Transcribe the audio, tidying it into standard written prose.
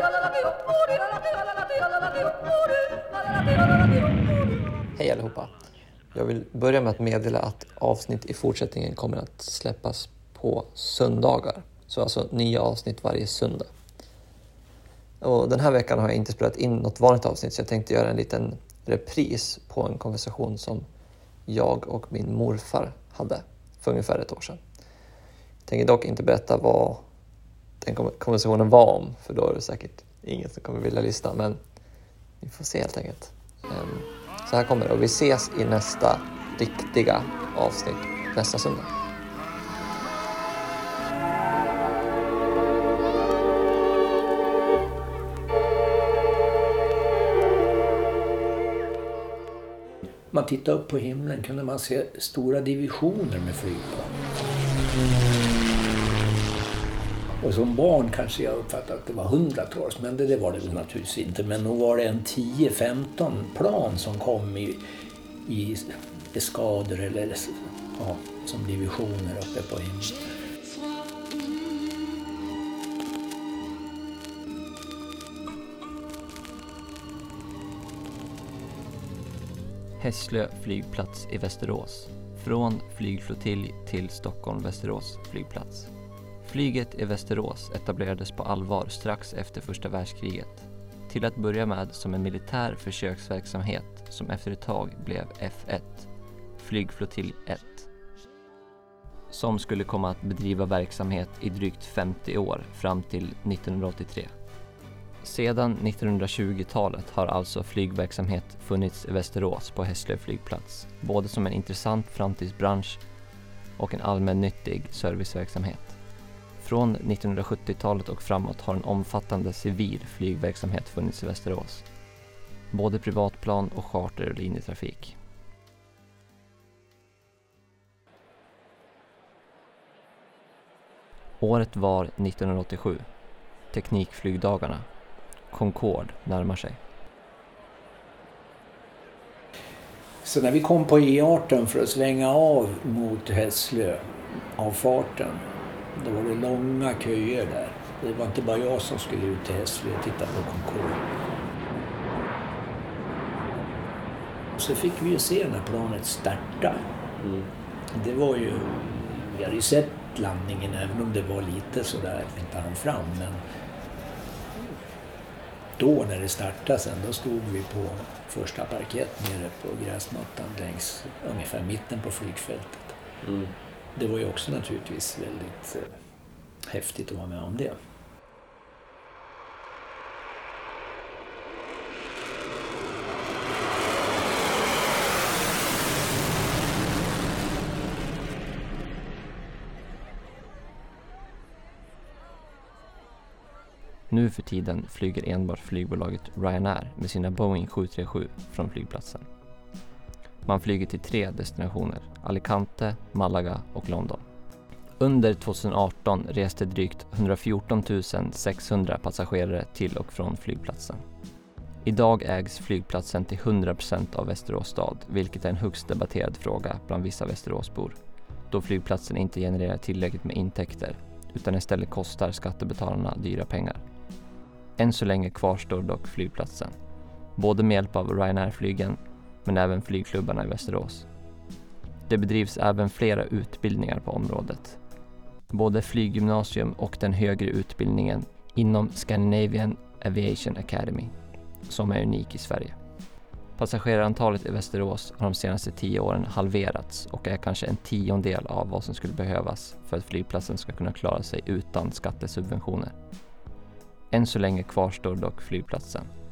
Hej allihopa. Jag vill börja med att meddela att avsnitt i fortsättningen kommer att släppas på söndagar. Så alltså nya avsnitt varje söndag. Och den här veckan har jag inte spelat in något vanligt avsnitt, så jag tänkte göra en liten repris på en konversation som jag och min morfar hade för ungefär ett år sedan. Jag tänker dock inte berätta vad den konversationen var om, för då är det säkert ingen som kommer vilja lyssna, men vi får se helt enkelt. Så här kommer det, och vi ses i nästa riktiga avsnitt nästa söndag. Man tittar upp på himlen kunde man se stora divisioner med flygplan. Och som barn kanske jag uppfattade att det var hundratals, men det var det väl naturligtvis inte. Men nog var det en 10-15 plan som kom i eskader eller som divisioner uppe på himlen. Hässlö flygplats i Västerås. Från flygflottilj till Stockholm-Västerås flygplats. Flyget i Västerås etablerades på allvar strax efter första världskriget. Till att börja med som en militär försöksverksamhet som efter ett tag blev F1, flygflottilj 1. Som skulle komma att bedriva verksamhet i drygt 50 år fram till 1983. Sedan 1920-talet har alltså flygverksamhet funnits i Västerås på Hässlö flygplats, både som en intressant framtidsbransch och en allmännyttig serviceverksamhet. Från 1970-talet och framåt har en omfattande civil flygverksamhet funnits i Västerås, både privatplan och charter- och linjetrafik. Året var 1987. Teknikflygdagarna. Concorde närmar sig. Så när vi kom på E18 för att svänga av mot Hässlö, avfarten, då var det långa köer där. Det var inte bara jag som skulle ut till Hässlö och titta på Concorde. Så fick vi ju se när planet starta. Det var ju, vi hade ju sett landningen även om det var lite sådär, inte han fram, men då när det startade sen, då stod vi på första parkett nere på gräsmattan längs ungefär mitten på flygfältet. Det var ju också naturligtvis väldigt häftigt att vara med om det. Nu för tiden flyger enbart flygbolaget Ryanair med sina Boeing 737 från flygplatsen. Man flyger till 3 destinationer, Alicante, Malaga och London. Under 2018 reste drygt 114 600 passagerare till och från flygplatsen. Idag ägs flygplatsen till 100% av Västerås stad, vilket är en högst debatterad fråga bland vissa Västeråsbor, då flygplatsen inte genererar tillräckligt med intäkter utan istället kostar skattebetalarna dyra pengar. Än så länge kvarstår dock flygplatsen, både med hjälp av Ryanair-flygen men även flygklubbarna i Västerås. Det bedrivs även flera utbildningar på området. Både flyggymnasium och den högre utbildningen inom Scandinavian Aviation Academy, som är unik i Sverige. Passagerarantalet i Västerås har de senaste 10 åren halverats och är kanske en 10-del av vad som skulle behövas för att flygplatsen ska kunna klara sig utan skattesubventioner. Än så länge kvarstår dock flygplatsen,